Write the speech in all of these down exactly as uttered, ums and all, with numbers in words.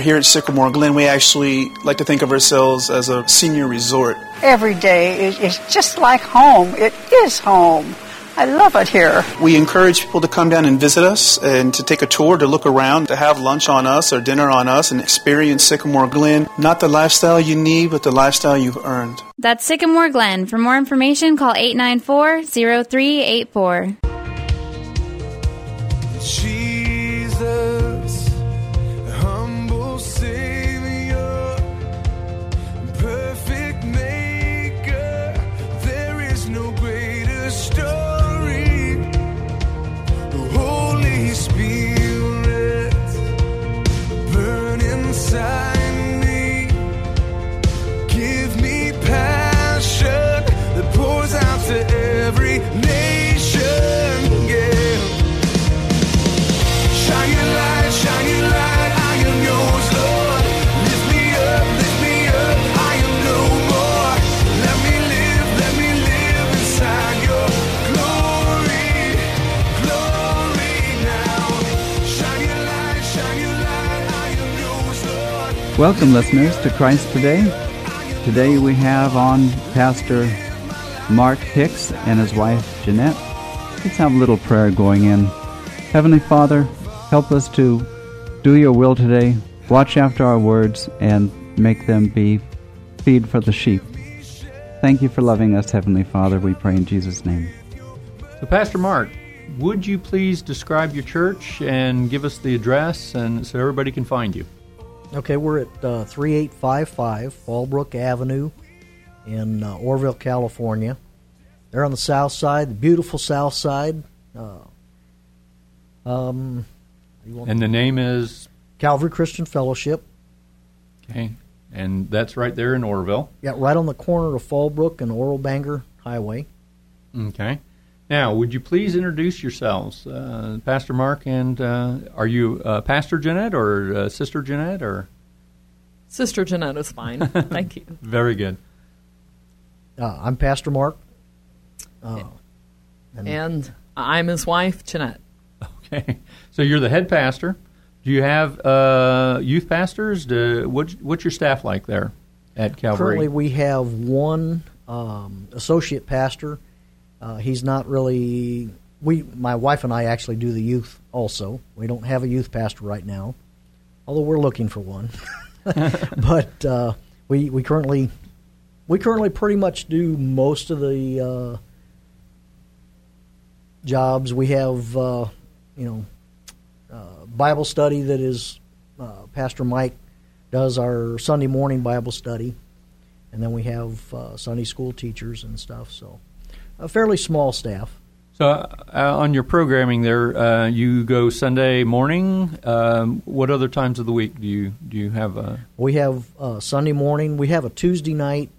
here at Sycamore Glen, we actually like to think of ourselves as a senior resort. Every day is, is just like home. It is home. I love it here. We encourage people to come down and visit us and to take a tour, to look around, to have lunch on us or dinner on us and experience Sycamore Glen. Not the lifestyle you need, but the lifestyle you've earned. That's Sycamore Glen. For more information, call eight nine four, zero three eight four. Jesus, humble Savior, perfect Maker, there is no greater story. Holy Spirit, burn inside me, give me passion that pours out to every nation, yeah. Shine your light, shine your light, I am yours, Lord. Lift me up, lift me up, I am no more. Let me live, let me live inside your glory, glory now. Shine your light, shine your light, I am yours, Lord. Welcome, listeners, to Christ Today. Today we have on Pastor Mark Hicks and his wife, Jeanette. Let's have a little prayer going in. Heavenly Father, help us to do your will today, watch after our words, and make them be feed for the sheep. Thank you for loving us, Heavenly Father. We pray in Jesus' name. So, Pastor Mark, would you please describe your church and give us the address and so everybody can find you? Okay, we're at uh, thirty-eight fifty-five Fallbrook Avenue in uh, Orville, California. They're on the south side, the beautiful south side. Uh, um, and the name is? Calvary Christian Fellowship. Okay, and that's right there in Orville. Yeah, right on the corner of Fallbrook and Oral Banger Highway. Okay. Now, would you please introduce yourselves, uh, Pastor Mark, and uh, are you uh, Pastor Jeanette or uh, Sister Jeanette? Or Sister Jeanette is fine. Thank you. Very good. Uh, I'm Pastor Mark. Uh, and, and I'm his wife, Jeanette. Okay. So you're the head pastor. Do you have uh, youth pastors? Do, what, what's your staff like there at Calvary? Currently, we have one um, associate pastor. Uh, he's not really, we. My wife and I actually do the youth also. We don't have a youth pastor right now, although we're looking for one. But uh, we we currently we currently pretty much do most of the uh, jobs. We have uh, you know uh, Bible study that is uh, Pastor Mike does our Sunday morning Bible study, and then we have uh, Sunday school teachers and stuff. So. A fairly small staff. So uh, on your programming there, uh, you go Sunday morning. Um, what other times of the week do you do you have? A... We have uh, Sunday morning. We have a Tuesday night.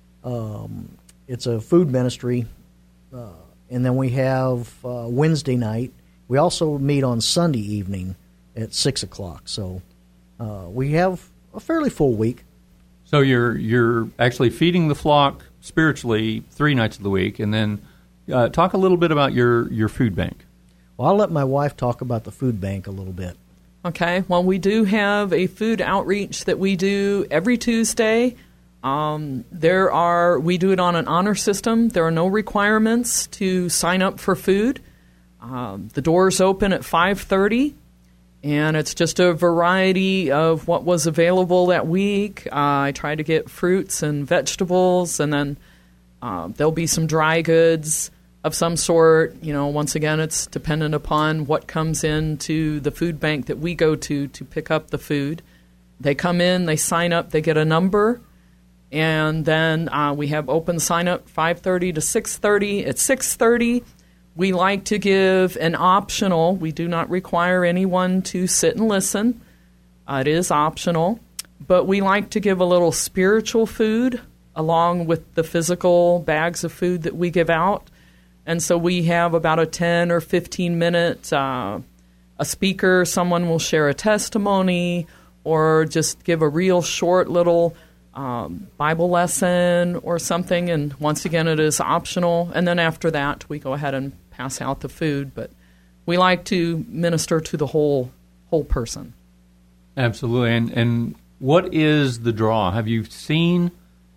Um, it's a food ministry. Uh, and then we have uh, Wednesday night. We also meet on Sunday evening at six o'clock. So uh, we have a fairly full week. So you're you're actually feeding the flock spiritually three nights of the week, and then uh, talk a little bit about your, your food bank. Well, I'll let my wife talk about the food bank a little bit. Okay. Well, we do have a food outreach that we do every Tuesday. Um, there are we do it on an honor system. There are no requirements to sign up for food. Um, the doors open at five thirty. And it's just a variety of what was available that week. Uh, I try to get fruits and vegetables, and then uh, there'll be some dry goods of some sort. You know, once again, it's dependent upon what comes into the food bank that we go to to pick up the food. They come in, they sign up, they get a number, and then uh, we have open sign up five thirty to six thirty. At six thirty, we like to give an optional. We do not require anyone to sit and listen. Uh, it is optional. But we like to give a little spiritual food along with the physical bags of food that we give out. And so we have about a ten or fifteen minute, uh, a speaker, someone will share a testimony or just give a real short little um, Bible lesson or something. And once again, it is optional. And then after that, we go ahead and pass out the food, but we like to minister to the whole whole person. Absolutely. And and what is the draw? Have you seen,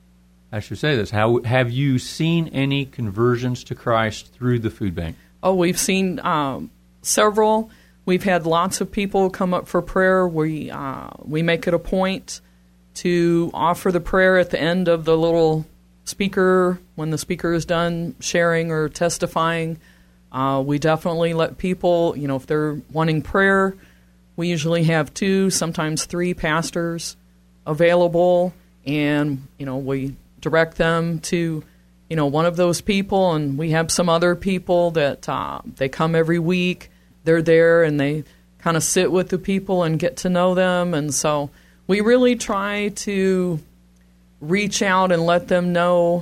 I should say this, how have you seen any conversions to Christ through the food bank? Oh, we've seen um, several. We've had lots of people come up for prayer. We uh, we make it a point to offer the prayer at the end of the little speaker, when the speaker is done sharing or testifying. Uh, we definitely let people, you know, if they're wanting prayer, we usually have two, sometimes three pastors available, and, you know, we direct them to, you know, one of those people, and we have some other people that uh, they come every week. They're there, and they kind of sit with the people and get to know them, and so we really try to reach out and let them know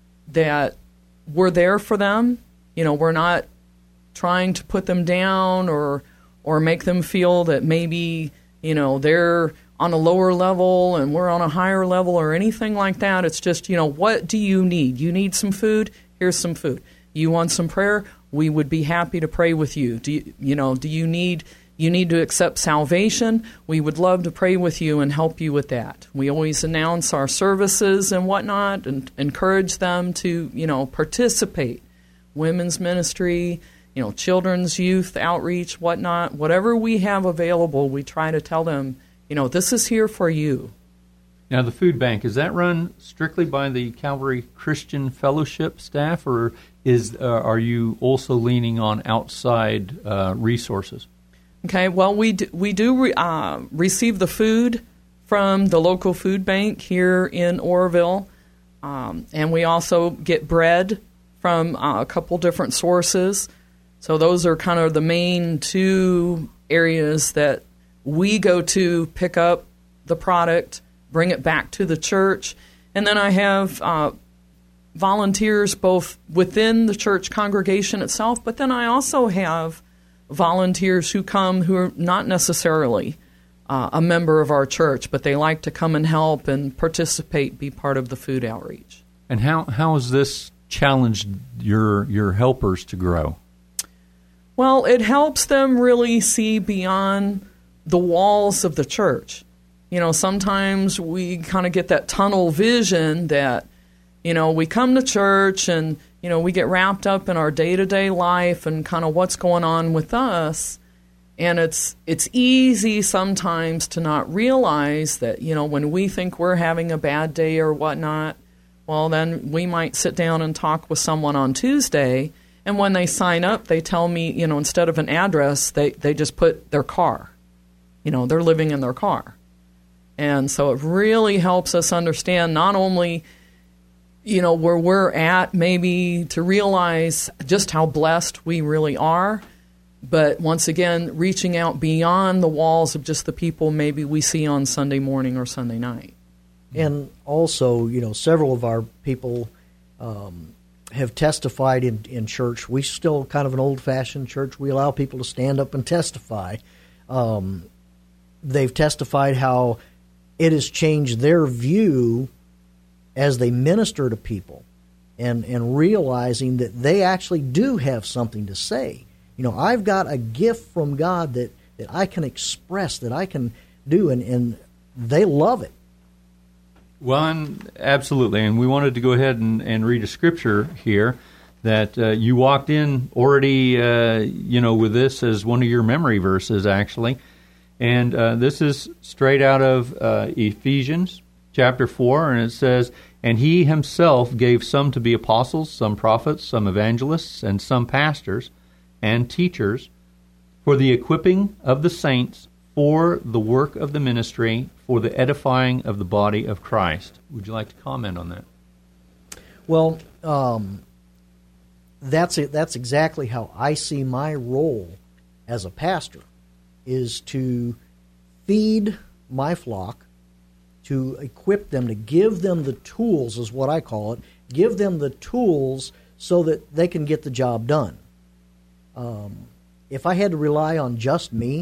that we're there for them. You know, we're not trying to put them down or or make them feel that maybe, you know, they're on a lower level and we're on a higher level or anything like that. It's just, you know, what do you need? You need some food? Here's some food. You want some prayer? We would be happy to pray with you. Do you, you know, do you need you need to accept salvation? We would love to pray with you and help you with that. We always announce our services and whatnot and encourage them to, you know, participate. Women's ministry, you know, children's youth outreach, whatnot, whatever we have available, we try to tell them, you know, this is here for you. Now, the food bank, is that run strictly by the Calvary Christian Fellowship staff, or is uh, are you also leaning on outside uh, resources? Okay, well, we do, we do re, uh, receive the food from the local food bank here in Oroville, um, and we also get bread from uh, a couple different sources. So those are kind of the main two areas that we go to pick up the product, bring it back to the church. And then I have uh, volunteers both within the church congregation itself, but then I also have volunteers who come who are not necessarily uh, a member of our church, but they like to come and help and participate, be part of the food outreach. And how, how has this challenged your your helpers to grow? Well, it helps them really see beyond the walls of the church. You know, sometimes we kind of get that tunnel vision that, you know, we come to church and, you know, we get wrapped up in our day-to-day life and kind of what's going on with us. And it's it's easy sometimes to not realize that, you know, when we think we're having a bad day or whatnot, well, then we might sit down and talk with someone on Tuesday, and when they sign up, they tell me, you know, instead of an address, they, they just put their car. You know, they're living in their car. And so it really helps us understand not only, you know, where we're at, maybe to realize just how blessed we really are, but once again, reaching out beyond the walls of just the people maybe we see on Sunday morning or Sunday night. And also, you know, several of our people um, have testified in, in church. We still kind of an old-fashioned church. We allow people to stand up and testify. Um, they've testified how it has changed their view as they minister to people and, and realizing that they actually do have something to say. You know, I've got a gift from God that, that I can express, that I can do, and, and they love it. Well, and absolutely, and we wanted to go ahead and, and read a scripture here that uh, you walked in already, uh, you know, with this as one of your memory verses, actually. And uh, this is straight out of uh, Ephesians chapter four, and it says, "And he himself gave some to be apostles, some prophets, some evangelists, and some pastors and teachers for the equipping of the saints, for the work of the ministry, for the edifying of the body of Christ." Would you like to comment on that? Well, um, that's it, that's exactly how I see my role as a pastor, is to feed my flock, to equip them, to give them the tools, is what I call it, give them the tools so that they can get the job done. Um, if I had to rely on just me,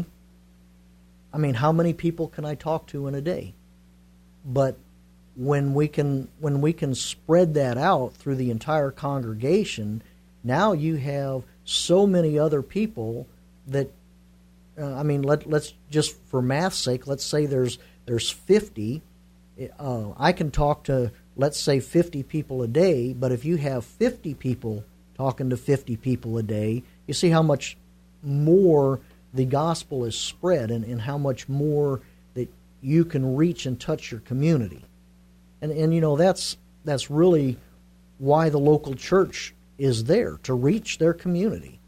I mean, how many people can I talk to in a day? But when we can when we can spread that out through the entire congregation, now you have so many other people that Uh, I mean, let let's just for math's sake, let's say there's there's fifty. Uh, I can talk to, let's say, fifty people a day, but if you have fifty people talking to fifty people a day, you see how much more the gospel is spread, and, and how much more that you can reach and touch your community. And and you know, that's that's really why the local church is there, to reach their community.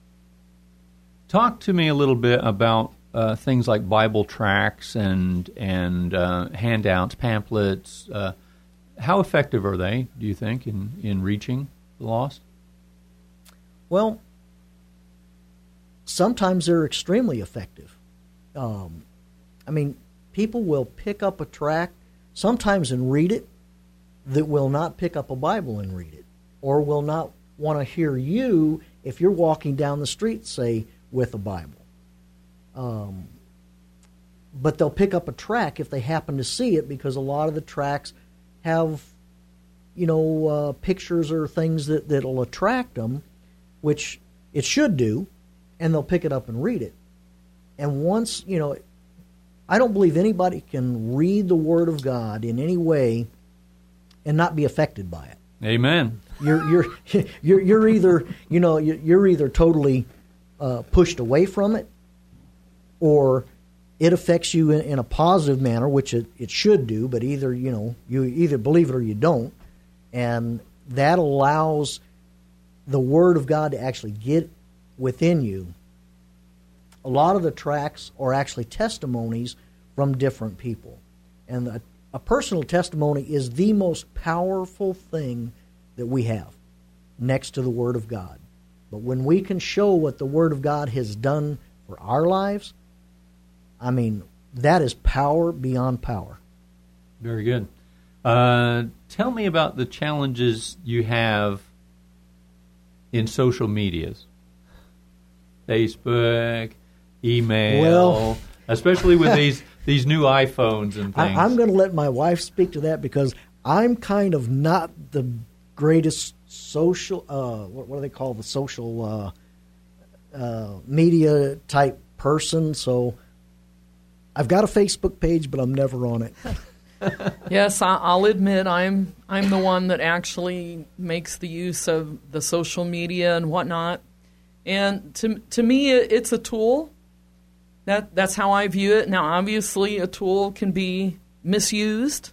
Talk to me a little bit about uh, things like Bible tracts and and uh, handouts, pamphlets. Uh, how effective are they, do you think, in, in reaching the lost? Well, sometimes they're extremely effective. Um, I mean, people will pick up a tract sometimes and read it that will not pick up a Bible and read it, or will not want to hear you if you're walking down the street, say, with a Bible. Um, but they'll pick up a tract if they happen to see it, because a lot of the tracts have, you know, uh, pictures or things that, that'll attract them, which it should do, and they'll pick it up and read it. And once, you know, I don't believe anybody can read the Word of God in any way and not be affected by it. Amen. You're you're you're you're either you know you're either totally uh, pushed away from it, or it affects you in, in a positive manner, which it, it should do. But either you know you either believe it or you don't, and that allows the Word of God to actually get within you. A lot of the tracts are actually testimonies from different people, and a, a personal testimony is the most powerful thing that we have next to the Word of God. But when we can show what the Word of God has done for our lives, I mean, that is power beyond power. Very good. Uh, tell me about the challenges you have in social medias. Facebook, email, well, especially with these, these new iPhones and things. I, I'm going to let my wife speak to that, because I'm kind of not the greatest social, uh, what, what do they call the social uh, uh, media type person. So I've got a Facebook page, but I'm never on it. Yes, I'll admit I'm I'm the one that actually makes the use of the social media and whatnot. And to to me, it's a tool. That that's how I view it. Now, obviously, a tool can be misused,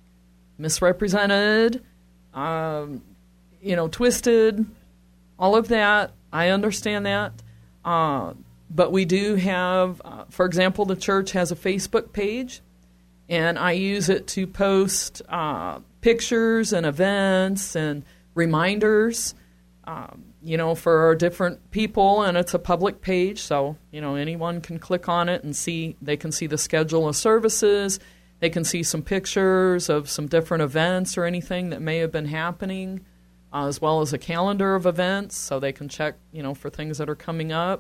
misrepresented, um, you know, twisted, all of that. I understand that. Uh, but we do have, uh, for example, the church has a Facebook page, and I use it to post uh, pictures and events and reminders, um, you know, for our different people, and it's a public page, so, you know, anyone can click on it and see, they can see the schedule of services, they can see some pictures of some different events or anything that may have been happening, uh, as well as a calendar of events, so they can check, you know, for things that are coming up.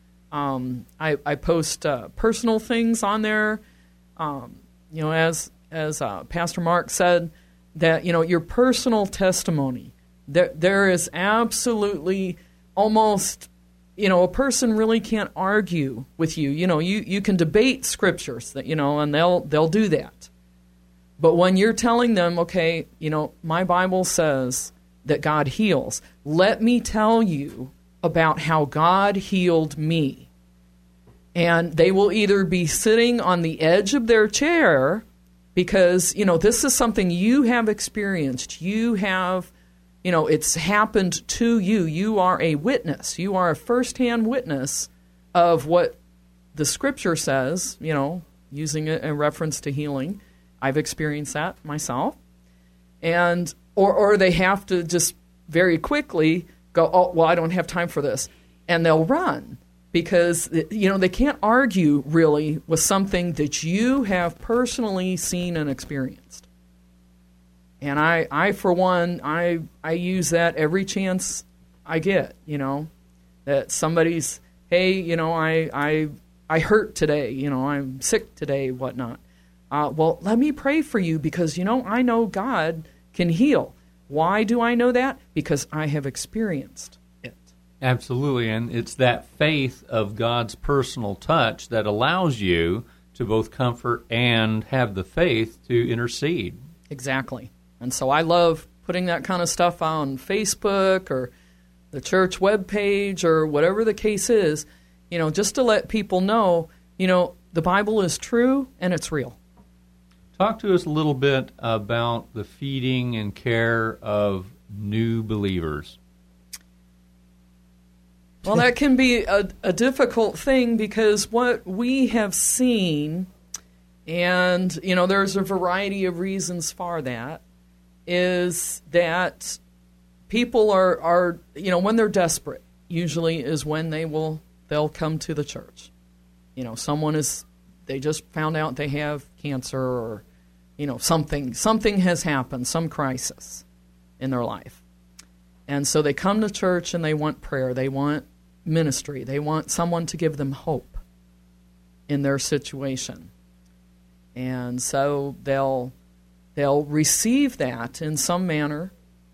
Um, I, I post uh, personal things on there. Um, you know, as as uh, Pastor Mark said, that, you know, your personal testimony, there there is absolutely almost, you know, a person really can't argue with you. You know, you, you can debate scriptures, that, you know, and they'll they'll do that. But when you're telling them, okay, you know, my Bible says that God heals, let me tell you about how God healed me. And they will either be sitting on the edge of their chair because, you know, this is something you have experienced. You have, you know, it's happened to you. You are a witness. You are a firsthand witness of what the Scripture says, you know, using it in reference to healing. I've experienced that myself. And, or, or they have to just very quickly go, oh, well, I don't have time for this. And they'll run. Because, you know, they can't argue, really, with something that you have personally seen and experienced. And I, I for one, I I use that every chance I get, you know, that somebody's, hey, you know, I I, I hurt today, you know, I'm sick today, whatnot. Uh, well, let me pray for you because, you know, I know God can heal. Why do I know that? Because I have experienced it. Absolutely, and it's that faith of God's personal touch that allows you to both comfort and have the faith to intercede. Exactly. And so I love putting that kind of stuff on Facebook or the church webpage or whatever the case is, you know, just to let people know, you know, the Bible is true and it's real. Talk to us a little bit about the feeding and care of new believers. Well, that can be a, a difficult thing because what we have seen, and, you know, there's a variety of reasons for that, is that people are, are, you know, when they're desperate, usually is when they will, they'll come to the church. You know, someone is, they just found out they have cancer or, you know, something, something has happened, some crisis in their life. And so they come to church and they want prayer, they want ministry, they want someone to give them hope in their situation. And so they'll they'll receive that in some manner,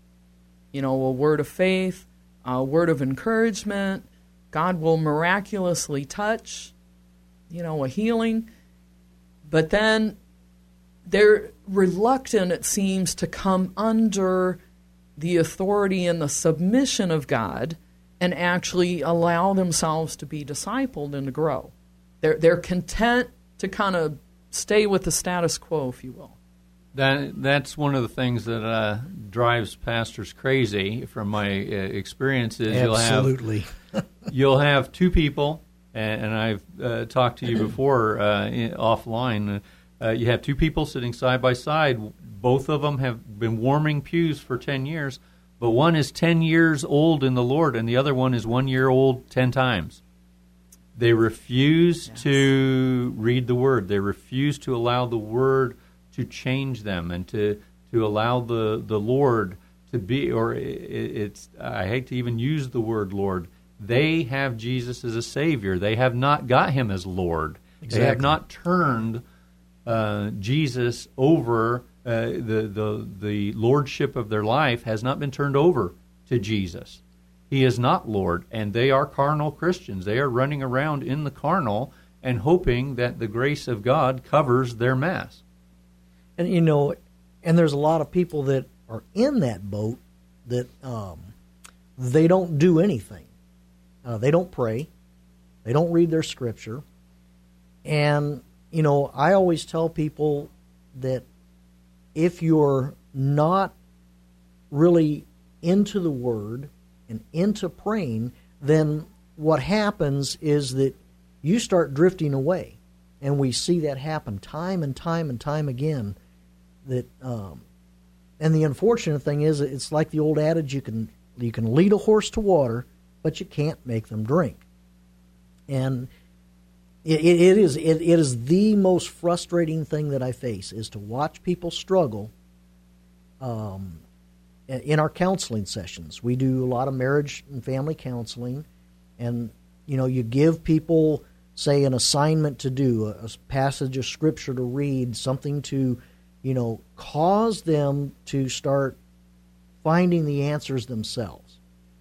you know, a word of faith, a word of encouragement. God will miraculously touch, you know, a healing. But then they're reluctant, it seems, to come under the authority and the submission of God and actually allow themselves to be discipled and to grow. They're they're content to kind of stay with the status quo, if you will. That that's one of the things that uh, drives pastors crazy. From my uh, experiences, absolutely, you'll have you'll have two people, and, and I've uh, talked to you before uh, in, offline. Uh, you have two people sitting side by side. Both of them have been warming pews for ten years. But one is ten years old in the Lord, and the other one is one year old ten times. They refuse yes. to read the Word. They refuse to allow the Word to change them and to, to allow the, the Lord to be, or it, it's, I hate to even use the word Lord. They have Jesus as a Savior. They have not got Him as Lord. Exactly. They have not turned uh, Jesus over. Uh, the, the the lordship of their life has not been turned over to Jesus. He is not Lord, and they are carnal Christians. They are running around in the carnal and hoping that the grace of God covers their mess. And, you know, and there's a lot of people that are in that boat that um, they don't do anything. Uh, they don't pray. They don't read their scripture. And, you know, I always tell people that if you're not really into the Word and into praying, then what happens is that you start drifting away. And we see that happen time and time and time again. That, um, and the unfortunate thing is, it's like the old adage, you can you can lead a horse to water, but you can't make them drink. And It, it, it is it, it is the most frustrating thing that I face, is to watch people struggle. Um, in our counseling sessions, we do a lot of marriage and family counseling, and you know, you give people, say, an assignment to do, a, a passage of scripture to read, something to, you know, cause them to start finding the answers themselves,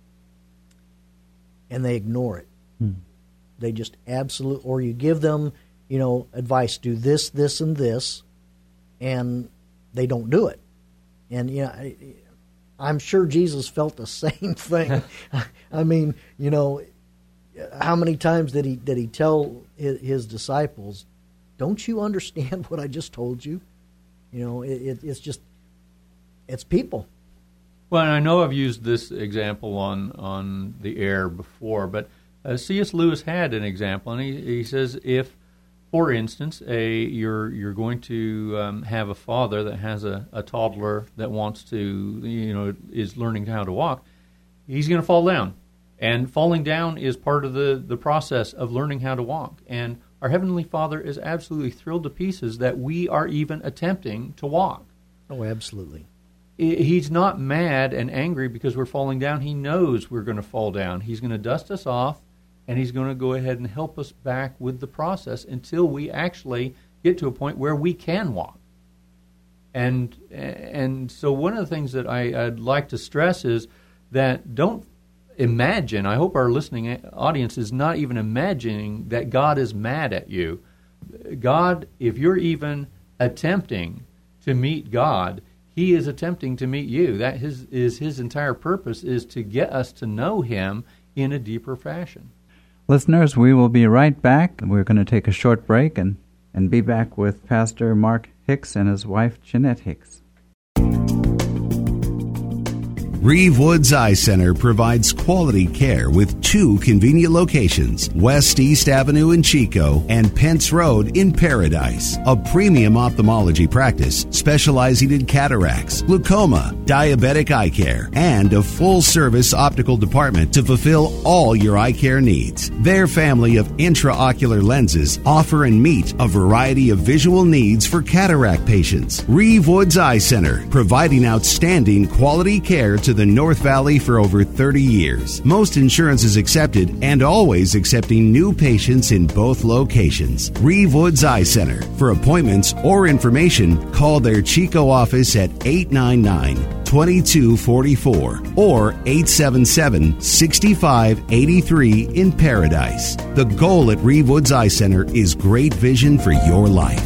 and they ignore it. Hmm. They just absolutely, or you give them, you know, advice, do this, this, and this, and they don't do it. And, you know, I'm sure Jesus felt the same thing. I mean, you know, how many times did he did he tell his, his disciples, don't you understand what I just told you? You know, it, it, it's just, it's people. Well, and I know I've used this example on, on the air before, but Uh, C S Lewis had an example, and he, he says if, for instance, a you're you're going to um, have a father that has a, a toddler that wants to, you know, is learning how to walk, he's going to fall down. And falling down is part of the, the process of learning how to walk. And our Heavenly Father is absolutely thrilled to pieces that we are even attempting to walk. Oh, absolutely. He's not mad and angry because we're falling down. He knows we're going to fall down. He's going to dust us off, and He's going to go ahead and help us back with the process until we actually get to a point where we can walk. And and so one of the things that I, I'd like to stress is that don't imagine, I hope our listening audience is not even imagining that God is mad at you. God, if you're even attempting to meet God, He is attempting to meet you. That his, is His entire purpose, is to get us to know Him in a deeper fashion. Listeners, we will be right back. We're going to take a short break and, and be back with Pastor Mark Hicks and his wife, Jeanette Hicks. Reeve Woods Eye Center provides quality care with two convenient locations, West East Avenue in Chico and Pence Road in Paradise. A premium ophthalmology practice specializing in cataracts, glaucoma, diabetic eye care, and a full-service optical department to fulfill all your eye care needs. Their family of intraocular lenses offer and meet a variety of visual needs for cataract patients. Reeve Woods Eye Center, providing outstanding quality care to the North Valley for over thirty years. Most insurance is accepted and always accepting new patients in both locations. Reeve Woods Eye Center. For appointments or information, call their Chico office at eight nine nine, two two four four or eight seven seven, six five eight three in Paradise. The goal at Reeve Woods Eye Center is great vision for your life.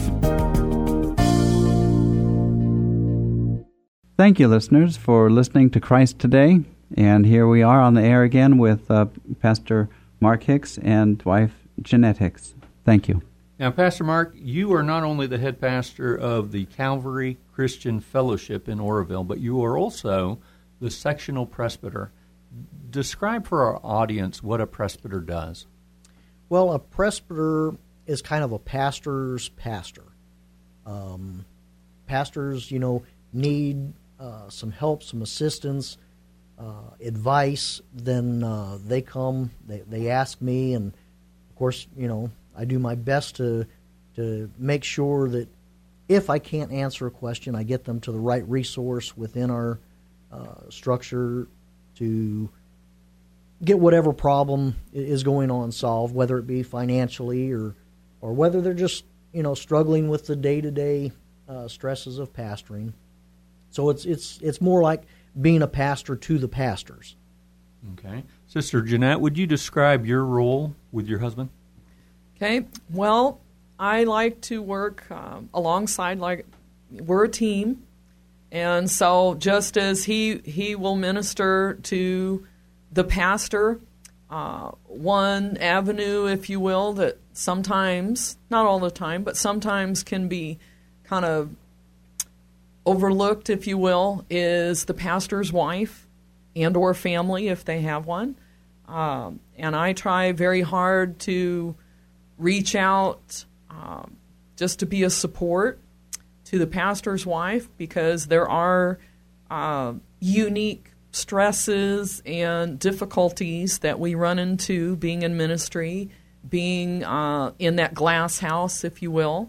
Thank you, listeners, for listening to Christ Today. And here we are on the air again with uh, Pastor Mark Hicks and wife Jeanette Hicks. Thank you. Now, Pastor Mark, you are not only the head pastor of the Calvary Christian Fellowship in Oroville, but you are also the sectional presbyter. Describe for our audience what a presbyter does. Well, a presbyter is kind of a pastor's pastor. Um, pastors, you know, need uh, some help, some assistance, uh, advice. Then uh, they come, they, they ask me, and of course, you know, I do my best to to make sure that if I can't answer a question, I get them to the right resource within our uh, structure to get whatever problem is going on solved, whether it be financially or or whether they're just, you know, struggling with the day-to-day uh, stresses of pastoring. So it's it's it's more like being a pastor to the pastors. Okay. Sister Jeanette, would you describe your role with your husband? Okay. Well, I like to work um, alongside, like, we're a team. And so just as he, he will minister to the pastor, uh, one avenue, if you will, that sometimes, not all the time, but sometimes can be kind of overlooked, if you will, is the pastor's wife and or family, if they have one. Um, and I try very hard to reach out um, just to be a support to the pastor's wife, because there are uh, unique stresses and difficulties that we run into being in ministry, being uh, in that glass house, if you will.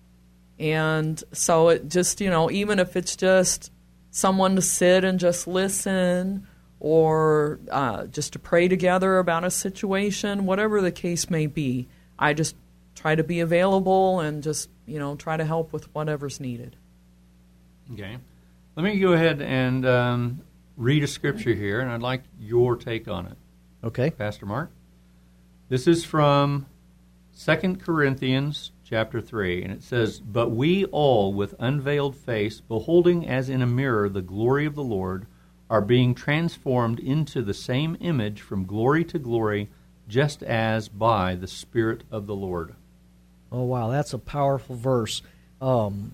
And so it just, you know, even if it's just someone to sit and just listen, or uh, just to pray together about a situation, whatever the case may be, I just try to be available and just, you know, try to help with whatever's needed. Okay. Let me go ahead and um, read a scripture here, and I'd like your take on it. Okay. Pastor Mark? This is from Second Corinthians chapter three, and it says, "But we all, with unveiled face, beholding as in a mirror the glory of the Lord, are being transformed into the same image from glory to glory, just as by the Spirit of the Lord." Oh, wow, that's a powerful verse. Um,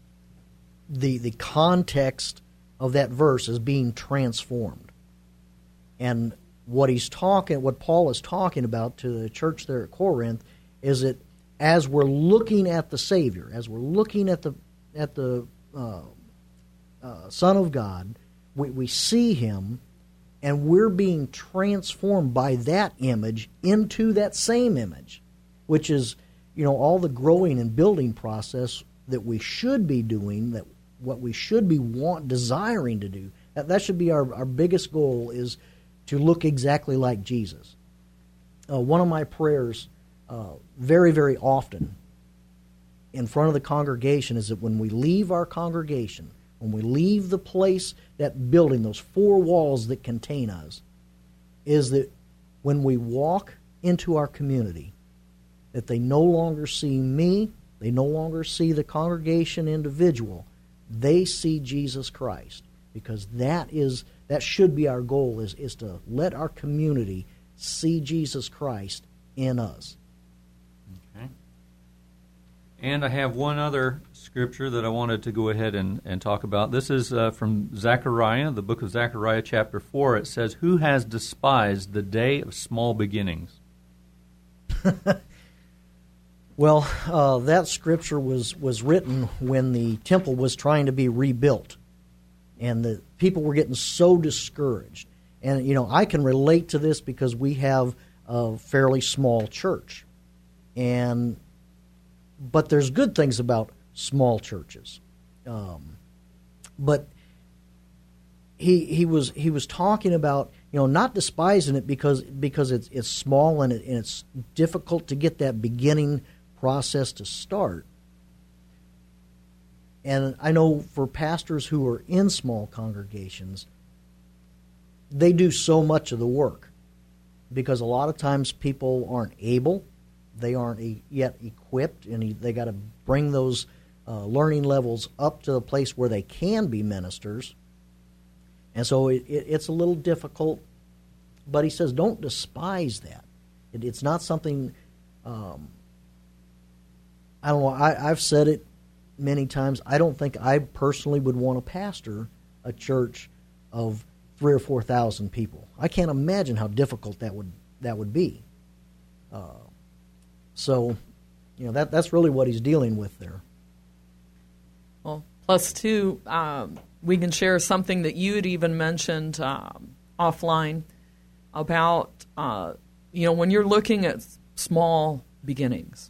the the context of that verse is being transformed. And what he's talking, what Paul is talking about to the church there at Corinth, is that as we're looking at the Savior, as we're looking at the at the uh, uh, Son of God, we, we see Him, and we're being transformed by that image into that same image, which is, you know, all the growing and building process that we should be doing, that what we should be want desiring to do. That, that should be our, our biggest goal, is to look exactly like Jesus. Uh, one of my prayers uh, very, very often in front of the congregation is that when we leave our congregation, when we leave the place, that building, those four walls that contain us, is that when we walk into our community, that they no longer see me, they no longer see the congregation individual, they see Jesus Christ. Because that is that should be our goal, is, is to let our community see Jesus Christ in us. Okay. And I have one other scripture that I wanted to go ahead and, and talk about. This is uh, from Zechariah, the book of Zechariah, chapter four. It says, "Who has despised the day of small beginnings?" Well, uh, that scripture was, was written when the temple was trying to be rebuilt. And the people were getting so discouraged. And, you know, I can relate to this because we have a fairly small church. And but there's good things about small churches. Um, but he he was he was talking about, you know, not despising it because because it's it's small and, it, and it's difficult to get that beginning process to start. And I know for pastors who are in small congregations, they do so much of the work because a lot of times people aren't able, they aren't yet equipped, and they got to bring those uh, learning levels up to the place where they can be ministers. And so it, it, it's a little difficult, but he says don't despise that. It, it's not something, um, I don't know, I, I've said it many times. I don't think I personally would want to pastor a church of three or four thousand people. I can't imagine how difficult that would that would be. Uh, so, you know, that that's really what he's dealing with there. Well, plus two, um, we can share something that you had even mentioned um, offline about uh, you know, when you're looking at small beginnings.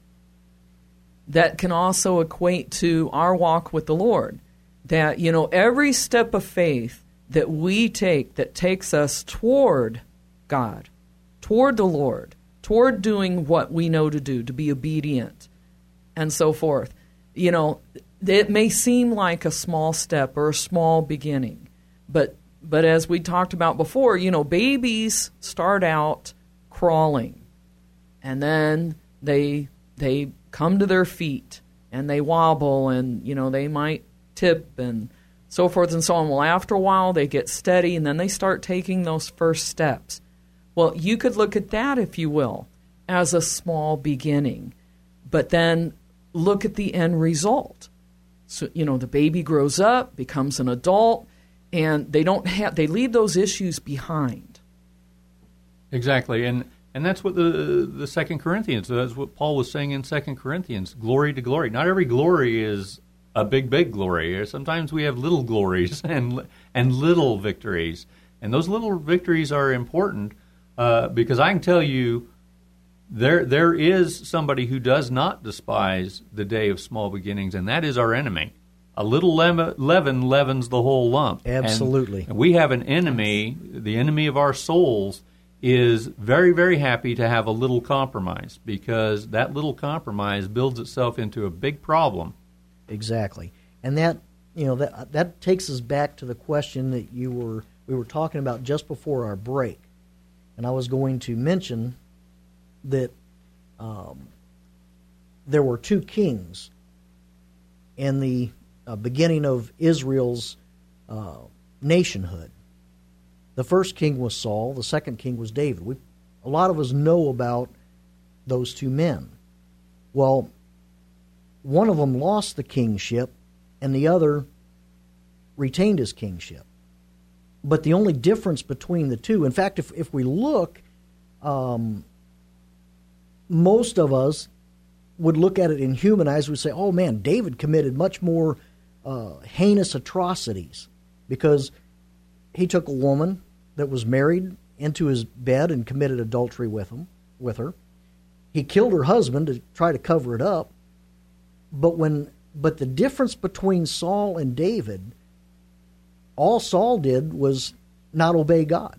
That can also equate to our walk with the Lord. That, you know, every step of faith that we take that takes us toward God, toward the Lord, toward doing what we know to do, to be obedient, and so forth. You know, it may seem like a small step or a small beginning, but but as we talked about before, you know, babies start out crawling, and then they they come to their feet, and they wobble, and, you know, they might tip and so forth and so on. Well, after a while, they get steady, and then they start taking those first steps. Well, you could look at that, if you will, as a small beginning, but then look at the end result. So, you know, the baby grows up, becomes an adult, and they don't have, they leave those issues behind. Exactly, and and that's what the the Second Corinthians, that's what Paul was saying in Second Corinthians, glory to glory. Not every glory is a big, big glory. Sometimes we have little glories and and little victories, and those little victories are important uh, because I can tell you there there is somebody who does not despise the day of small beginnings, and that is our enemy. A little leaven leavens the whole lump. Absolutely. And we have an enemy, the enemy of our souls, is very, very happy to have a little compromise because that little compromise builds itself into a big problem. Exactly. And that, you know, that that takes us back to the question that you were we were talking about just before our break. And I was going to mention that um, there were two kings in the uh, beginning of Israel's uh, nationhood. The first king was Saul. The second king was David. We, a lot of us know about those two men. Well, one of them lost the kingship, and the other retained his kingship. But the only difference between the two, in fact, if, if we look, um, most of us would look at it in human eyes. We'd say, oh, man, David committed much more uh, heinous atrocities because he took a woman that was married into his bed and committed adultery with him, with her. He killed her husband to try to cover it up. But when but the difference between Saul and David, all Saul did was not obey God.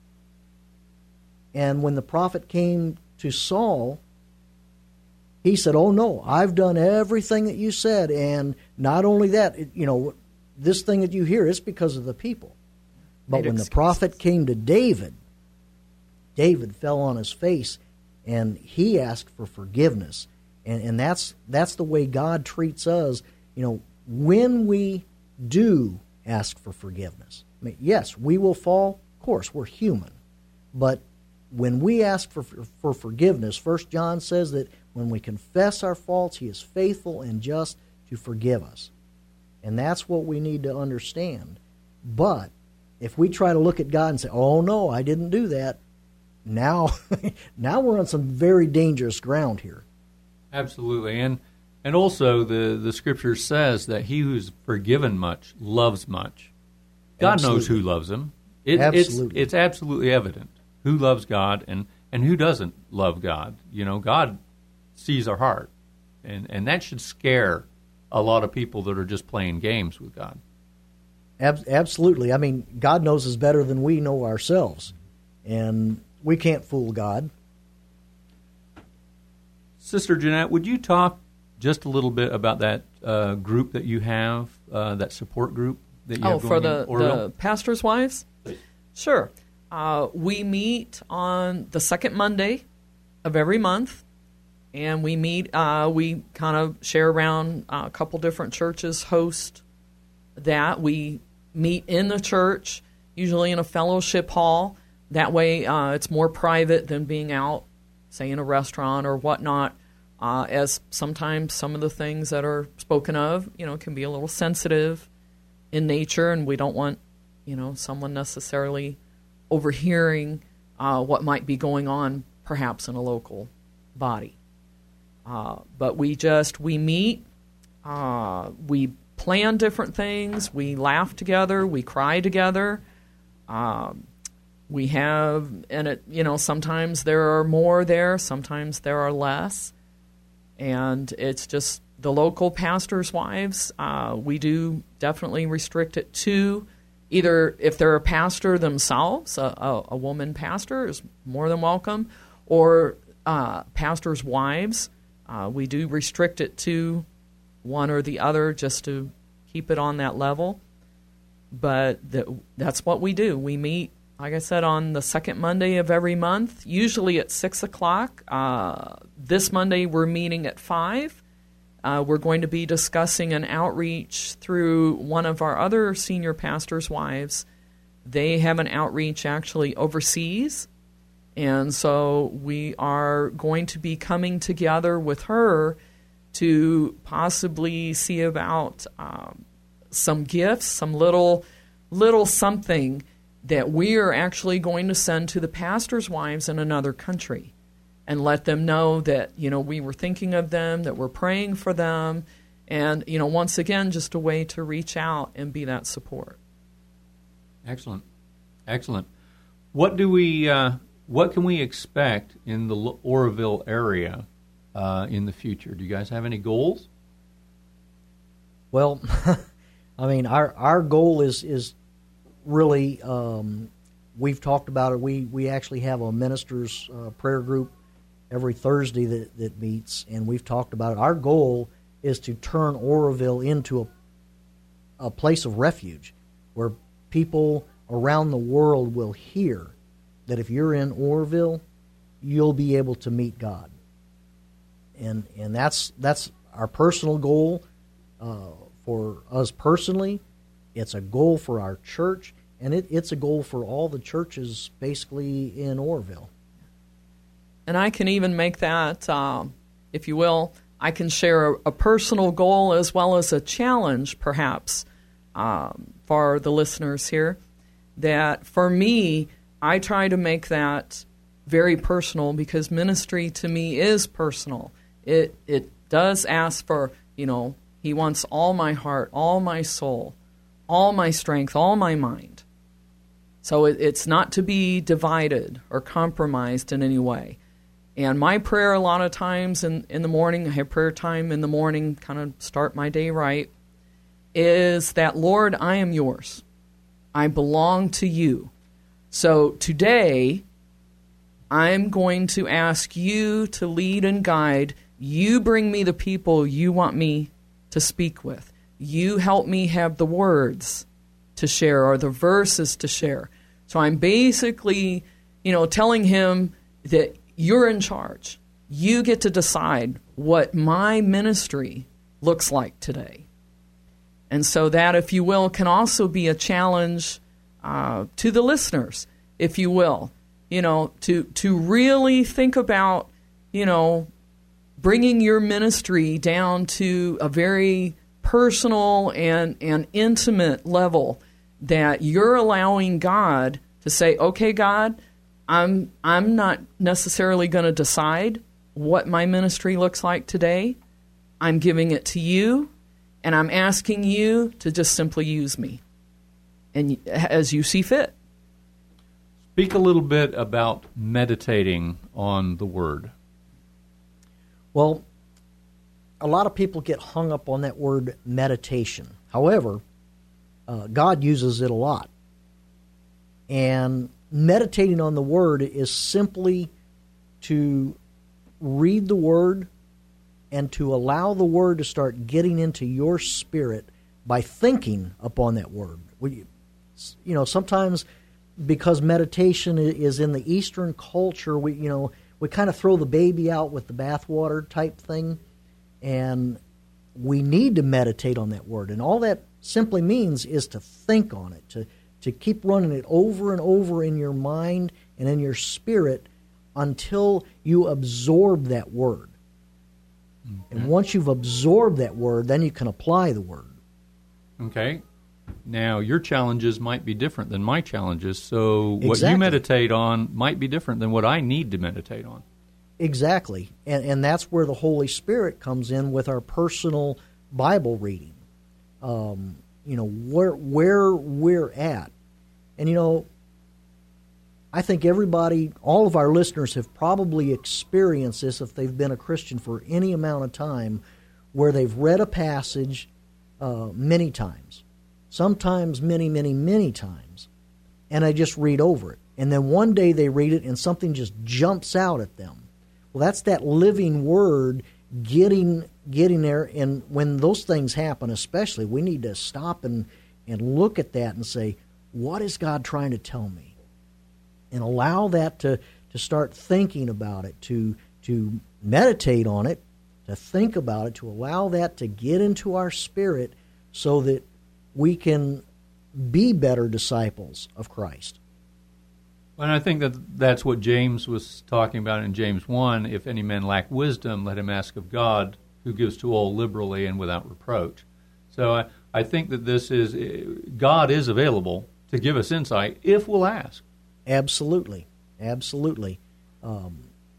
And when the prophet came to Saul, he said, "Oh no, I've done everything that you said, and not only that, it, you know, this thing that you hear is because of the people." But when the prophet came to David, David fell on his face, and he asked for forgiveness. And, and that's that's the way God treats us, you know, when we do ask for forgiveness. I mean, yes, we will fall. Of course, we're human. But when we ask for, for forgiveness, First John says that when we confess our faults, he is faithful and just to forgive us. And that's what we need to understand. But if we try to look at God and say, oh, no, I didn't do that, now, now we're on some very dangerous ground here. Absolutely. And and also the, the Scripture says that he who's forgiven much loves much. God Absolutely. knows who loves him. It, Absolutely. It's, it's absolutely evident who loves God and, and who doesn't love God. You know, God sees our heart. And, and that should scare a lot of people that are just playing games with God. Ab- absolutely. I mean, God knows us better than we know ourselves. And we can't fool God. Sister Jeanette, would you talk just a little bit about that uh, group that you have, uh, that support group that you oh, have going for the, in Oroville? the pastors' wives? Sure. Uh, we meet on the second Monday of every month, and we meet, uh, we kind of share around uh, a couple different churches host that. We meet in the church, usually in a fellowship hall. That way uh, it's more private than being out, say, in a restaurant or whatnot, uh, as sometimes some of the things that are spoken of, you know, can be a little sensitive in nature, and we don't want, you know, someone necessarily overhearing uh, what might be going on perhaps in a local body. Uh, but we just, we meet, uh, we plan different things, we laugh together, we cry together. Um, we have, and it, you know, sometimes there are more there, sometimes there are less. And it's just the local pastors' wives. Uh, we do definitely restrict it to either if they're a pastor themselves, a, a, a woman pastor is more than welcome, or uh, pastors' wives. Uh, we do restrict it to one or the other just to keep it on that level. But the, that's what we do. We meet, like I said, on the second Monday of every month, usually at six o'clock. Uh, this Monday we're meeting at five. Uh, we're going to be discussing an outreach through one of our other senior pastors' wives. They have an outreach actually overseas. And so we are going to be coming together with her to possibly see about um, some gifts, some little little something that we are actually going to send to the pastors' wives in another country and let them know that, you know, we were thinking of them, that we're praying for them, and, you know, once again, just a way to reach out and be that support. Excellent. Excellent. What do we, uh, what can we expect in the Oroville area uh, in the future? Do you guys have any goals? Well, I mean, our our goal is is really, um, we've talked about it. We we actually have a ministers' uh, prayer group every Thursday that, that meets, and we've talked about it. Our goal is to turn Oroville into a a place of refuge where people around the world will hear that if you're in Oroville, you'll be able to meet God. And and that's that's our personal goal uh, for us personally. It's a goal for our church, and it, it's a goal for all the churches basically in Oroville. And I can even make that, uh, if you will, I can share a, a personal goal as well as a challenge, perhaps, um, for the listeners here, that for me, I try to make that very personal because ministry to me is personal. It it does ask for, you know, he wants all my heart, all my soul, all my strength, all my mind. So it, it's not to be divided or compromised in any way. And my prayer a lot of times in, in the morning, I have prayer time in the morning, kind of start my day right, is that, Lord, I am yours. I belong to you. So today, I'm going to ask you to lead and guide. You bring me the people you want me to speak with. You help me have the words to share or the verses to share. So I'm basically you know, telling him that you're in charge. You get to decide what my ministry looks like today. And so that, if you will, can also be a challenge uh, to the listeners, if you will, you know, to to really think about, you know, bringing your ministry down to a very personal and, and intimate level, that you're allowing God to say, okay, God, I'm I'm not necessarily going to decide what my ministry looks like today. I'm giving it to you, and I'm asking you to just simply use me, and as you see fit. Speak a little bit about meditating on the Word. Well, a lot of people get hung up on that word meditation. However, uh, God uses it a lot. And meditating on the Word is simply to read the Word and to allow the Word to start getting into your spirit by thinking upon that Word. We, you know, sometimes because meditation is in the Eastern culture, we, you know, we kind of throw the baby out with the bathwater type thing, and we need to meditate on that Word. And all that simply means is to think on it, to, to keep running it over and over in your mind and in your spirit until you absorb that Word. Mm-hmm. And once you've absorbed that Word, then you can apply the Word. Okay. Now, your challenges might be different than my challenges, so what Exactly. you meditate on might be different than what I need to meditate on. Exactly. And, and that's where the Holy Spirit comes in with our personal Bible reading. Um, you know, where where we're at. And, you know, I think everybody, all of our listeners have probably experienced this if they've been a Christian for any amount of time, where they've read a passage uh, many times. Sometimes many, many, many times. And they just read over it. And then one day they read it and something just jumps out at them. Well, that's that living Word getting getting there. And when those things happen, especially, we need to stop and, and look at that and say, what is God trying to tell me? And allow that to, to start thinking about it, to to meditate on it, to think about it, to allow that to get into our spirit so that we can be better disciples of Christ. And I think that that's what James was talking about in James one. If any man lack wisdom, let him ask of God, who gives to all liberally and without reproach. So I, I think that this is, God is available to give us insight if we'll ask. Absolutely. Absolutely. Um,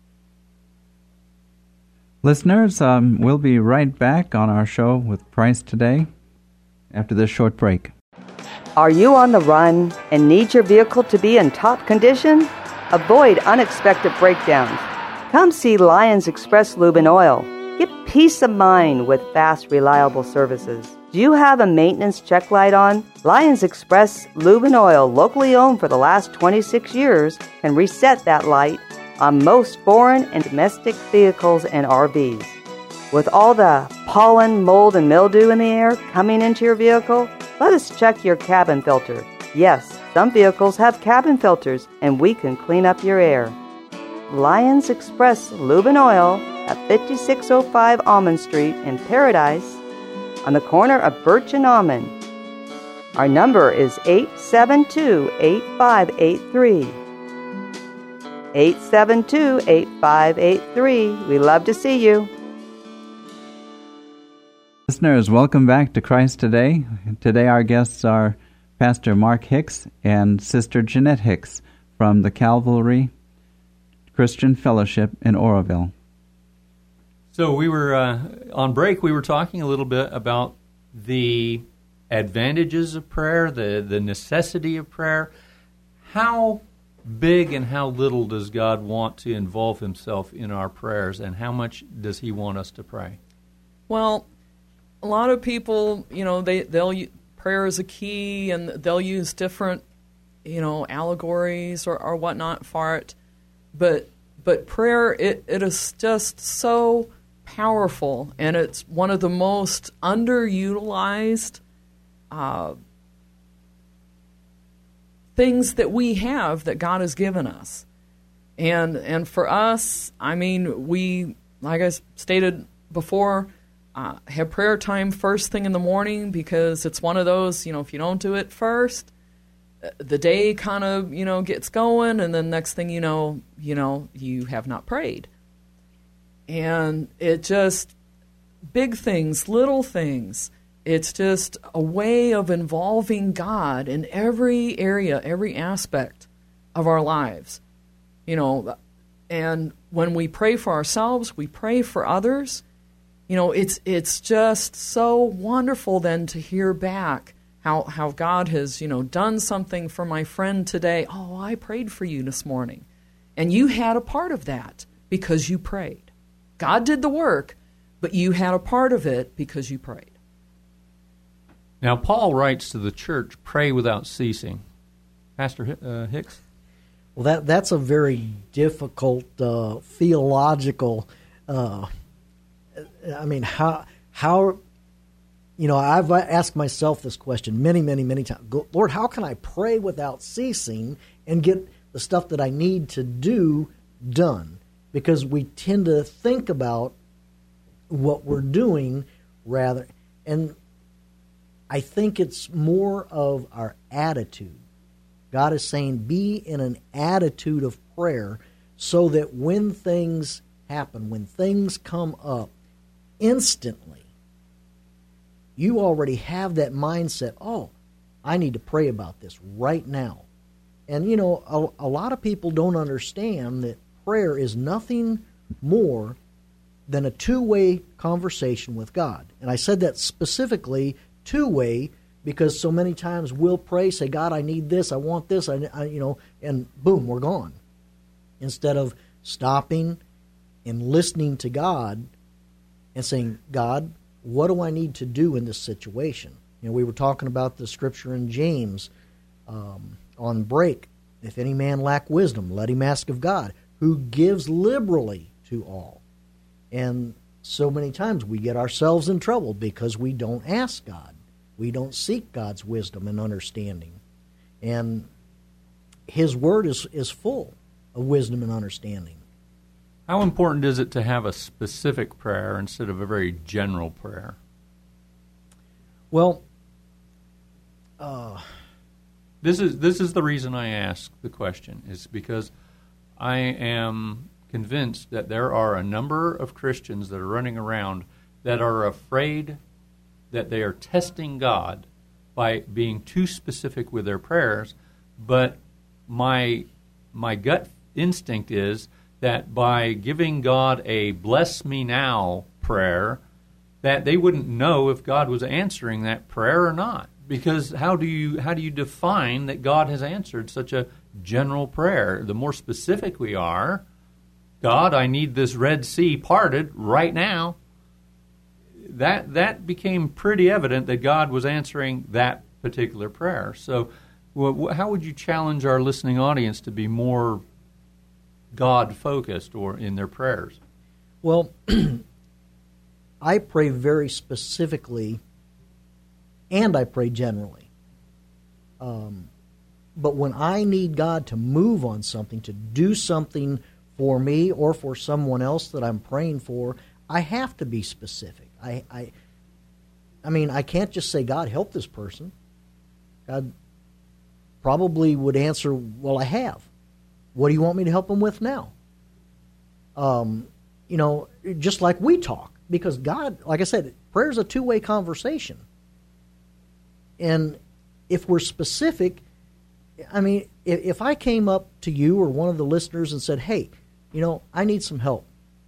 Listeners, um, we'll be right back on our show with Christ Today after this short break. Are you on the run and need your vehicle to be in top condition? Avoid unexpected breakdowns. Come see Lions Express Lube and Oil. Get peace of mind with fast, reliable services. Do you have a maintenance check light on? Lions Express Lube and Oil, locally owned for the last twenty-six years, can reset that light on most foreign and domestic vehicles and R Vs. With all the pollen, mold, and mildew in the air coming into your vehicle, let us check your cabin filter. Yes, some vehicles have cabin filters, and we can clean up your air. Lions Express Lube and Oil at fifty-six oh five Almond Street in Paradise on the corner of Birch and Almond. Our number is eight seven two, eight five eight three. eight seven two, eight five eight three. We love to see you. Listeners, welcome back to Christ Today. Today our guests are Pastor Mark Hicks and Sister Jeanette Hicks from the Calvary Christian Fellowship in Oroville. So we were, uh, on break, we were talking a little bit about the advantages of prayer, the, the necessity of prayer. How big and how little does God want to involve himself in our prayers, and how much does he want us to pray? Well, a lot of people, you know, they, they'll prayer is a key, and they'll use different, you know, allegories or, or whatnot for it. But but prayer, it, it is just so powerful, and it's one of the most underutilized uh, things that we have that God has given us. And and for us, I mean, we, like I stated before, uh, have prayer time first thing in the morning, because it's one of those, you know, if you don't do it first, the day kind of, you know, gets going, and then next thing you know, you know, you have not prayed. And it just, big things, little things, it's just a way of involving God in every area, every aspect of our lives. You know, and when we pray for ourselves, we pray for others. You know, it's it's just so wonderful then to hear back how how God has, you know, done something for my friend today. Oh, I prayed for you this morning. And you had a part of that because you prayed. God did the work, but you had a part of it because you prayed. Now, Paul writes to the church, pray without ceasing. Pastor uh, Hicks? Well, that that's a very difficult uh, theological. Uh, I mean, how how you know? I've asked myself this question many, many, many times. Lord, how can I pray without ceasing and get the stuff that I need to do done? Because we tend to think about what we're doing rather, and I think it's more of our attitude. God is saying, be in an attitude of prayer so that when things happen, when things come up, instantly, you already have that mindset, oh, I need to pray about this right now. And, you know, a, a lot of people don't understand that prayer is nothing more than a two-way conversation with God. And I said that specifically two-way because so many times we'll pray, say, God, I need this, I want this, I, I, you know, and boom, we're gone. Instead of stopping and listening to God and saying, God, what do I need to do in this situation? You know, we were talking about the scripture in James um, on break. If any man lack wisdom, let him ask of God, who gives liberally to all. And so many times we get ourselves in trouble because we don't ask God. We don't seek God's wisdom and understanding. And His Word is, is full of wisdom and understanding. How important is it to have a specific prayer instead of a very general prayer? Well, uh, this is this is the reason I ask the question, is because I am convinced that there are a number of Christians that are running around that are afraid that they are testing God by being too specific with their prayers, but my my gut instinct is that by giving God a bless me now prayer, that they wouldn't know if God was answering that prayer or not. Because how do you how do you define that God has answered such a general prayer? The more specific we are, God, I need this Red Sea parted right now. That that became pretty evident that God was answering that particular prayer. So wh- how would you challenge our listening audience to be more God-focused or in their prayers? Well, I pray very specifically, and I pray generally. Um, but when I need God to move on something, to do something for me or for someone else that I'm praying for, I have to be specific. I, I, I mean, I can't just say, God, help this person. God probably would answer, well, I have. What do you want me to help them with now? Um, you know, just like we talk. Because God, like I said, prayer is a two-way conversation. And if we're specific, I mean, if, if I came up to you or one of the listeners and said, hey, you know, I need some help.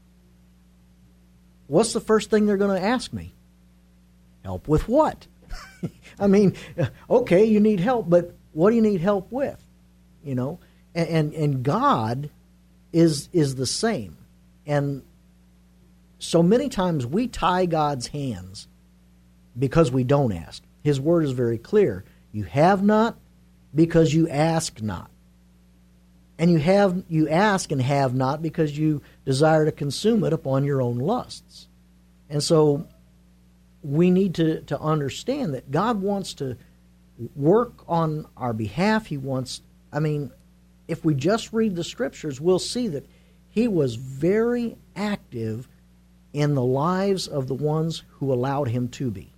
What's the first thing they're going to ask me? Help with what? I mean, okay, you need help, but what do you need help with? You know, and and, and God is is the same. And so many times we tie God's hands because we don't ask. His word is very clear. You have not because you ask not. And you have you ask and have not because you desire to consume it upon your own lusts. And so we need to, to understand that God wants to work on our behalf. He wants, I mean, if we just read the Scriptures, we'll see that he was very active in the lives of the ones who allowed him to be.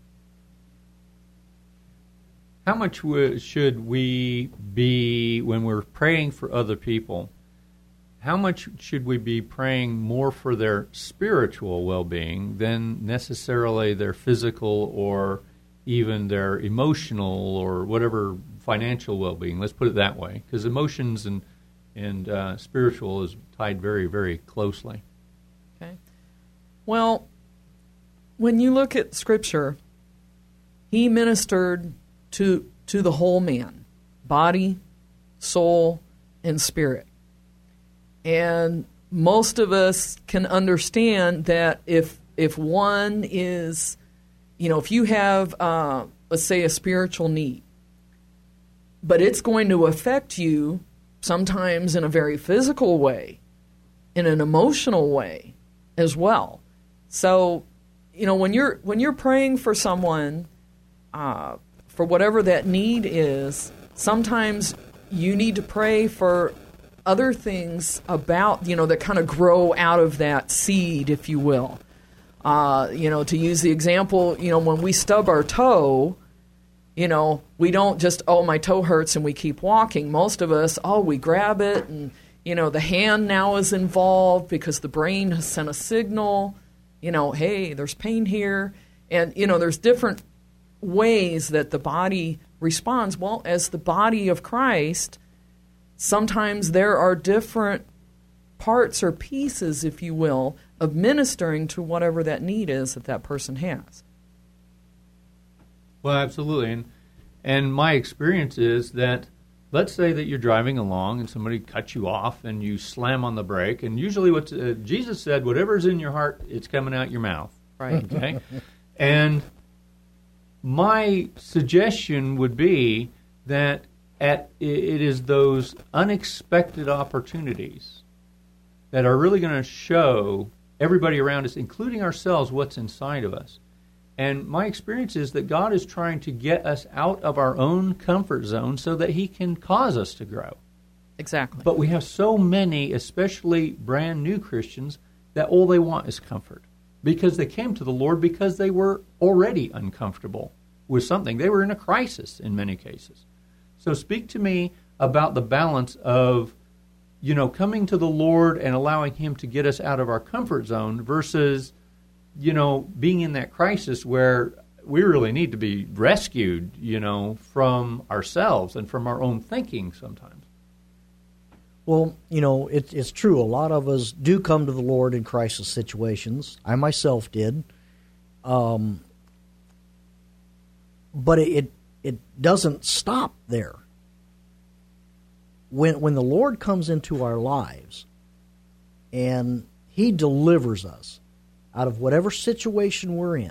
How much w- should we be, when we're praying for other people, how much should we be praying more for their spiritual well-being than necessarily their physical or even their emotional or whatever financial well-being? Let's put it that way, because emotions and, and uh, spiritual is tied very, very closely. Okay. Well, when you look at Scripture, he ministered to to the whole man, body, soul, and spirit. And most of us can understand that if if one is, you know, if you have, uh, let's say, a spiritual need, but it's going to affect you sometimes in a very physical way, in an emotional way as well. So, you know, when you're when you're praying for someone, uh, for whatever that need is, sometimes you need to pray for other things about, you know, that kind of grow out of that seed, if you will. Uh, you know, to use the example, you know, when we stub our toe, you know, we don't just, oh, my toe hurts and we keep walking. Most of us, oh, we grab it and, you know, the hand now is involved because the brain has sent a signal, you know, hey, there's pain here. And, you know, there's different ways that the body responds. Well, as the body of Christ, sometimes there are different parts or pieces, if you will, of ministering to whatever that need is that that person has. Well, absolutely. And, and my experience is that, let's say that you're driving along and somebody cuts you off and you slam on the brake, and usually what uh, Jesus said, whatever's in your heart, it's coming out your mouth. Right. Okay? And my suggestion would be that at it is those unexpected opportunities that are really going to show everybody around us, including ourselves, what's inside of us. And my experience is that God is trying to get us out of our own comfort zone so that he can cause us to grow. Exactly. But we have so many, especially brand new Christians, that all they want is comfort, because they came to the Lord because they were already uncomfortable with something. They were in a crisis in many cases. So speak to me about the balance of, you know, coming to the Lord and allowing him to get us out of our comfort zone versus, you know, being in that crisis where we really need to be rescued, you know, from ourselves and from our own thinking sometimes. Well, you know, it, it's true. A lot of us do come to the Lord in crisis situations. I myself did. Um, but it, it it doesn't stop there. When when the Lord comes into our lives and he delivers us out of whatever situation we're in,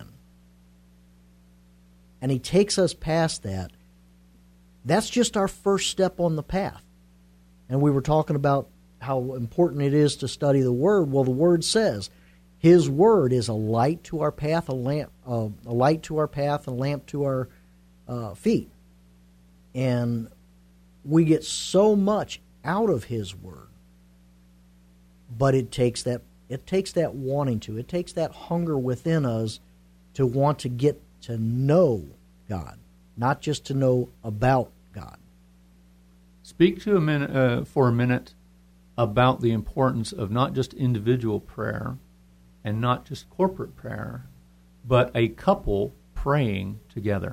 and he takes us past that, that's just our first step on the path. And we were talking about how important it is to study the Word. Well, the Word says his Word is a light to our path, a lamp, uh, a light to our path, a lamp to our uh, feet. And we get so much out of his Word, but it takes that it takes that wanting to, it takes that hunger within us to want to get to know God, not just to know about God. Speak to a minute uh, for a minute about the importance of not just individual prayer and not just corporate prayer, but a couple praying together.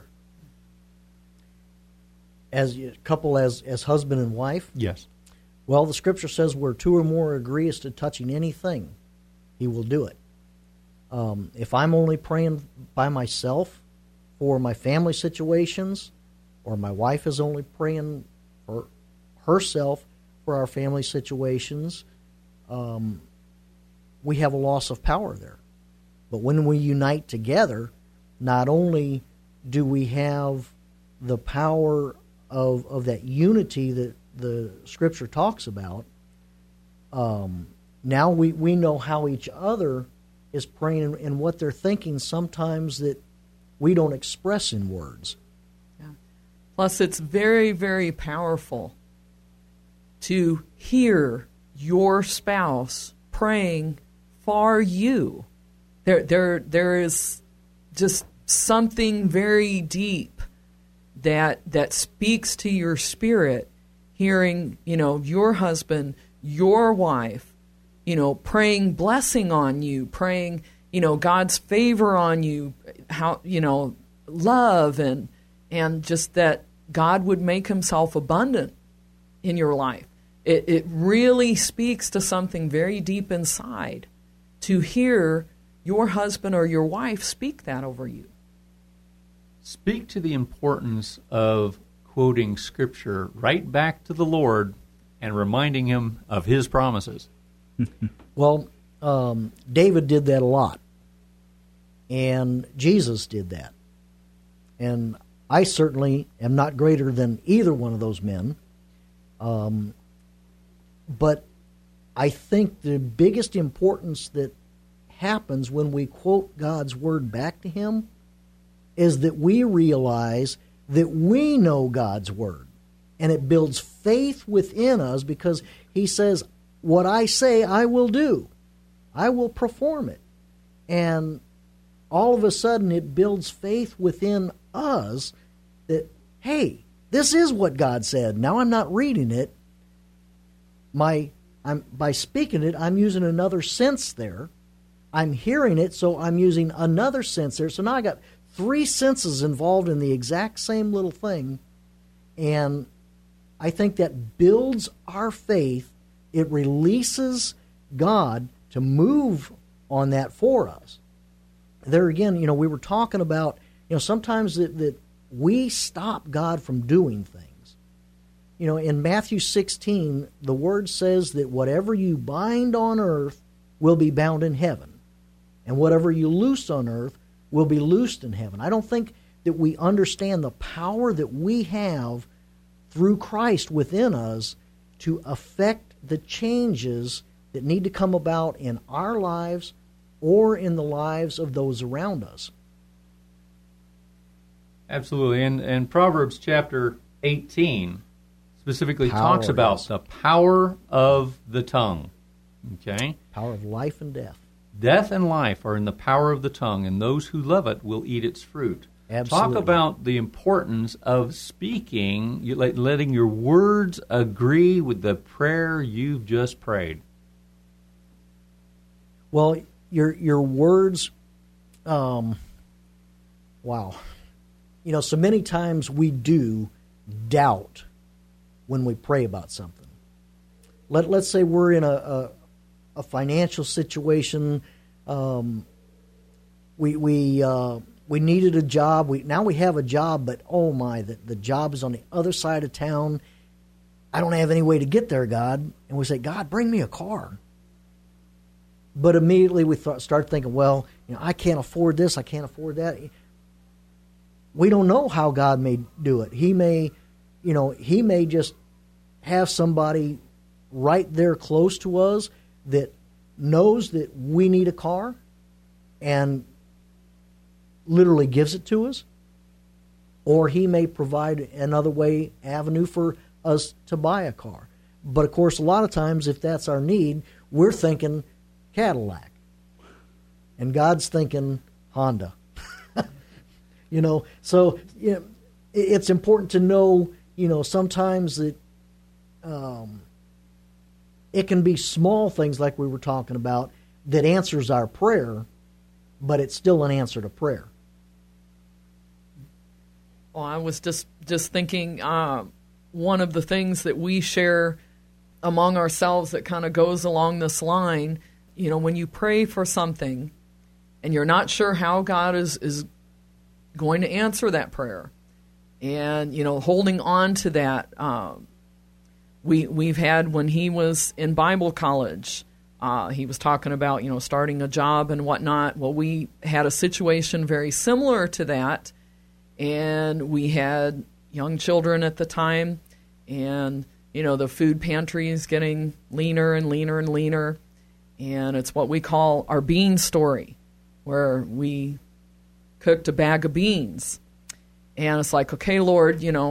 As a couple, as as husband and wife? Yes. Well, the Scripture says where two or more agree as to touching anything, he will do it. Um, if I'm only praying by myself for my family situations, or my wife is only praying for herself for our family situations, um, we have a loss of power there. But when we unite together, not only do we have the power of of that unity that the Scripture talks about, um, now we, we know how each other is praying and, and what they're thinking sometimes that we don't express in words. Yeah. Plus, it's very, very powerful to hear your spouse praying for you. There, there, there is just something very deep that that speaks to your spirit, hearing, you know, your husband, your wife, you know, praying blessing on you, praying, you know, God's favor on you, how, you know, love and and just that God would make himself abundant in your life. It, it really speaks to something very deep inside to hear your husband or your wife speak that over you. Speak to the importance of quoting Scripture right back to the Lord and reminding him of his promises. Well, um, David did that a lot, and Jesus did that. And I certainly am not greater than either one of those men, um, but I think the biggest importance that happens when we quote God's Word back to him is that we realize that we know God's Word, and it builds faith within us because he says, what I say I will do. I will perform it. And all of a sudden it builds faith within us that, hey, this is what God said. Now I'm not reading it. My, I'm, by speaking it, I'm using another sense there. I'm hearing it, so I'm using another sense there. So now I got three senses involved in the exact same little thing, and I think that builds our faith. It releases God to move on that for us. There again, you know, we were talking about, you know, sometimes that, that we stop God from doing things. You know, in Matthew sixteen, the Word says that whatever you bind on earth will be bound in heaven, and whatever you loose on earth will be loosed in heaven. I don't think that we understand the power that we have through Christ within us to affect the changes that need to come about in our lives or in the lives of those around us. Absolutely. And, and Proverbs chapter eighteen specifically Power, talks about yes. the power of the tongue. Okay? Power of life and death. Death and life are in the power of the tongue, and those who love it will eat its fruit. Absolutely. Talk about the importance of speaking, you- like letting your words agree with the prayer you've just prayed. Well, your your words, um, wow. You know, so many times we do doubt when we pray about something. Let, let's say we're in a, a, a financial situation. Um, we we uh, we needed a job. We now we have a job, but oh my, the, the job is on the other side of town. I don't have any way to get there, God. And we say, God, bring me a car. But immediately we th- start thinking, well, you know, I can't afford this, I can't afford that. We don't know how God may do it. He may, you know, He may just have somebody right there close to us that knows that we need a car and literally gives it to us. Or He may provide another way, avenue for us to buy a car. But of course, a lot of times, if that's our need, we're thinking Cadillac. And God's thinking Honda. You know, so you know, it's important to know, you know, sometimes that um, it can be small things like we were talking about that answers our prayer, but it's still an answer to prayer. Well, I was just, just thinking uh, one of the things that we share among ourselves that kind of goes along this line, you know, when you pray for something and you're not sure how God is, is going to answer that prayer, and, you know, holding on to that. Um, we, we've had, when he was in Bible college, uh, he was talking about, you know, starting a job and whatnot. Well, we had a situation very similar to that, and we had young children at the time, and, you know, the food pantry is getting leaner and leaner and leaner, and it's what we call our bean story, where we cooked a bag of beans. And it's like, okay, Lord, you know, food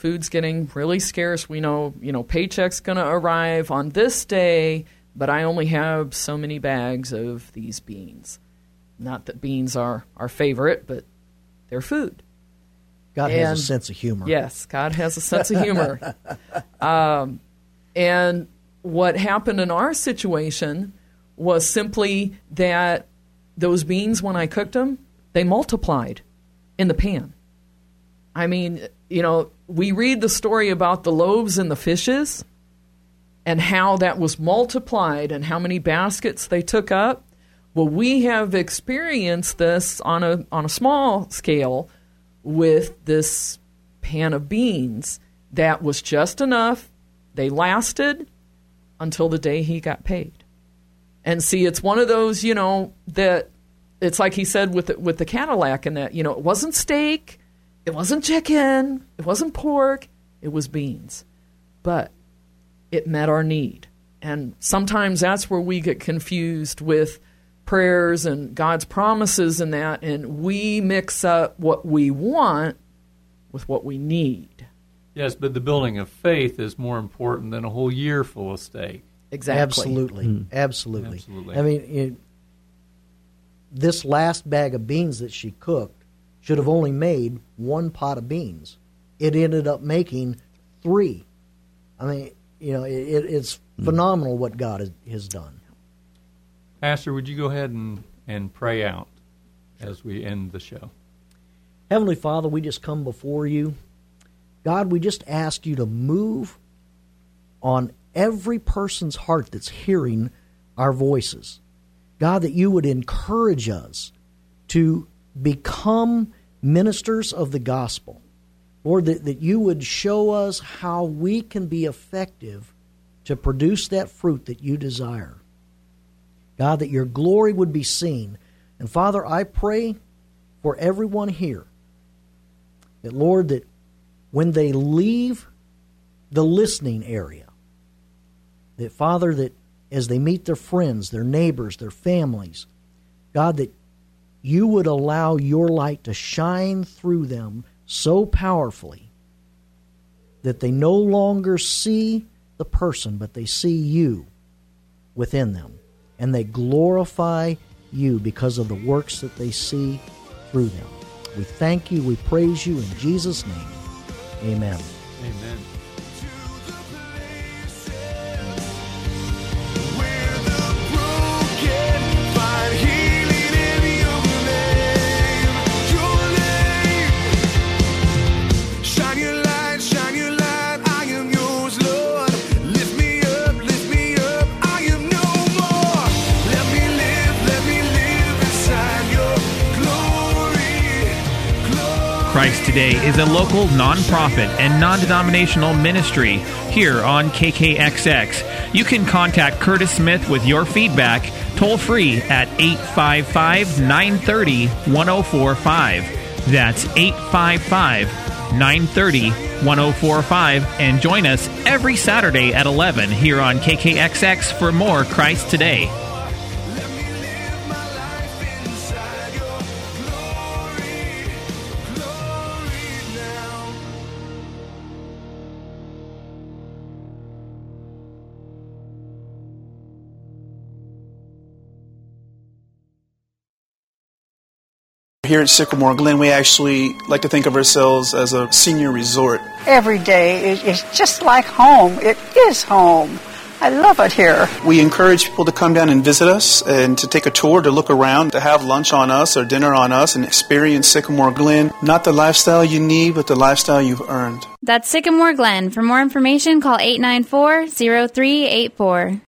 food's getting really scarce. We know, you know, paycheck's going to arrive on this day, but I only have so many bags of these beans. Not that beans are our favorite, but they're food. God and, has a sense of humor. Yes, God has a sense of humor. um, and what happened in our situation was simply that those beans, when I cooked them, they multiplied in the pan. I mean, you know, we read the story about the loaves and the fishes and how that was multiplied and how many baskets they took up. Well, we have experienced this on a on a small scale with this pan of beans that was just enough. They lasted until the day he got paid. And see, it's one of those, you know, that it's like he said with the, with the Cadillac and that, you know, it wasn't steak, it wasn't chicken, it wasn't pork, it was beans. But it met our need. And sometimes that's where we get confused with prayers and God's promises and that, and we mix up what we want with what we need. Yes, but the building of faith is more important than a whole year full of steak. Exactly. Absolutely. Mm. Absolutely. Absolutely. I mean, it, this last bag of beans that she cooked should have only made one pot of beans. It ended up making three. I mean, you know, it, it's phenomenal what God has, has done. Pastor, would you go ahead and, and pray out as we end the show? Heavenly Father, we just come before you. God, we just ask you to move on every person's heart that's hearing our voices. God, that you would encourage us to become ministers of the gospel. Lord, that, that you would show us how we can be effective to produce that fruit that you desire. God, that your glory would be seen. And Father, I pray for everyone here that, Lord, that when they leave the listening area, that, Father, that as they meet their friends, their neighbors, their families, God, that you would allow your light to shine through them so powerfully that they no longer see the person, but they see you within them. And they glorify you because of the works that they see through them. We thank you, we praise you in Jesus' name. Amen. Amen. Christ Today is a local nonprofit and non-denominational ministry here on K K X X. You can contact Curtis Smith with your feedback toll free at eight five five, nine three zero, one zero four five. That's eight five five, nine three zero, one zero four five, and join us every Saturday at eleven here on K K X X for more Christ Today. Here at Sycamore Glen, we actually like to think of ourselves as a senior resort. Every day is, is just like home. It is home. I love it here. We encourage people to come down and visit us and to take a tour, to look around, to have lunch on us or dinner on us and experience Sycamore Glen. Not the lifestyle you need, but the lifestyle you've earned. That's Sycamore Glen. For more information, call eight nine four, zero three eight four.